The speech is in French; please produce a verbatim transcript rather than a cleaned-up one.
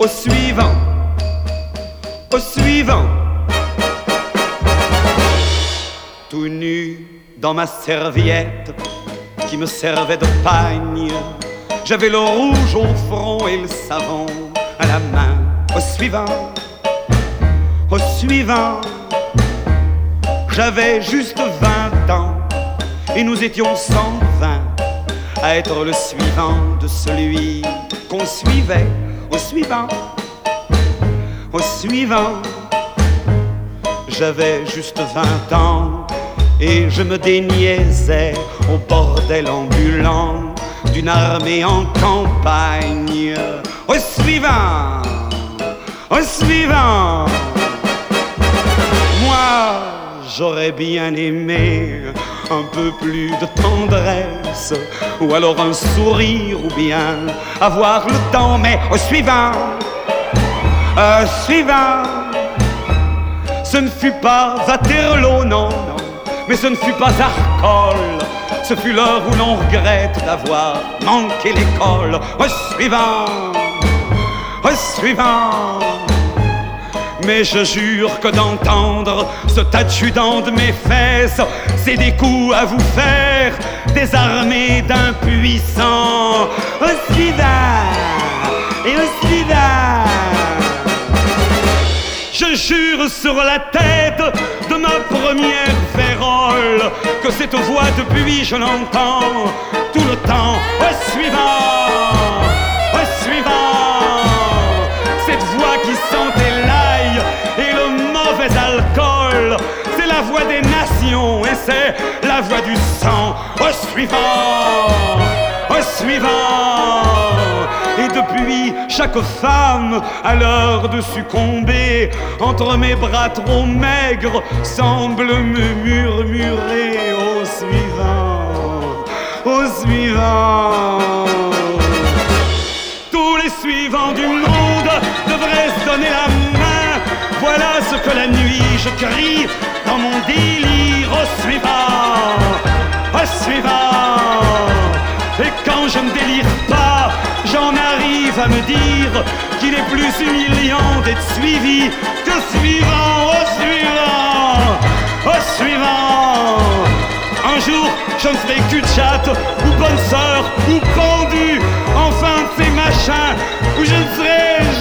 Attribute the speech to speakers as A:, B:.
A: au suivant, au suivant. Tout nu dans ma serviette qui me servait de pagne, j'avais le rouge au front et le savon à la main. Au suivant, au suivant. J'avais juste vingt ans et nous étions cent vingt à être le suivant de celui qu'on suivait. Au suivant, au suivant. J'avais juste vingt ans et je me déniaisais au bordel ambulant d'une armée en campagne. Au suivant, au suivant. Moi, j'aurais bien aimé un peu plus de tendresse, ou alors un sourire, ou bien avoir le temps, mais au suivant, au suivant. Ce ne fut pas Waterloo, non, non, mais ce ne fut pas Arcole. Ce fut l'heure où l'on regrette d'avoir manqué l'école. Au suivant, au suivant. Mais je jure que d'entendre ce adjudant de mes fesses, c'est des coups à vous faire, désarmés d'impuissants. Au suivant, et au suivant. Je jure sur la tête de ma première férole que cette voix depuis je l'entends tout le temps. Au suivant, au suivant. Cette voix qui sentait l'ail et le mauvais alcool, c'est la voix des nations et c'est la voix du sang. Au suivant, au suivant. Et depuis, chaque femme, à l'heure de succomber entre mes bras trop maigres, semble me murmurer au suivant, au suivant. Tous les suivants du monde devraient se donner la main. Voilà ce que la nuit je crie dans mon délire. Au suivant, au suivant. Et quand je ne délire pas, j'en arrive à me dire qu'il est plus humiliant d'être suivi que suivant. Au suivant, au suivant. Un jour, je ne serai cul de chatte, ou bonne sœur, ou pendu, enfin de ces machins, où je ne serai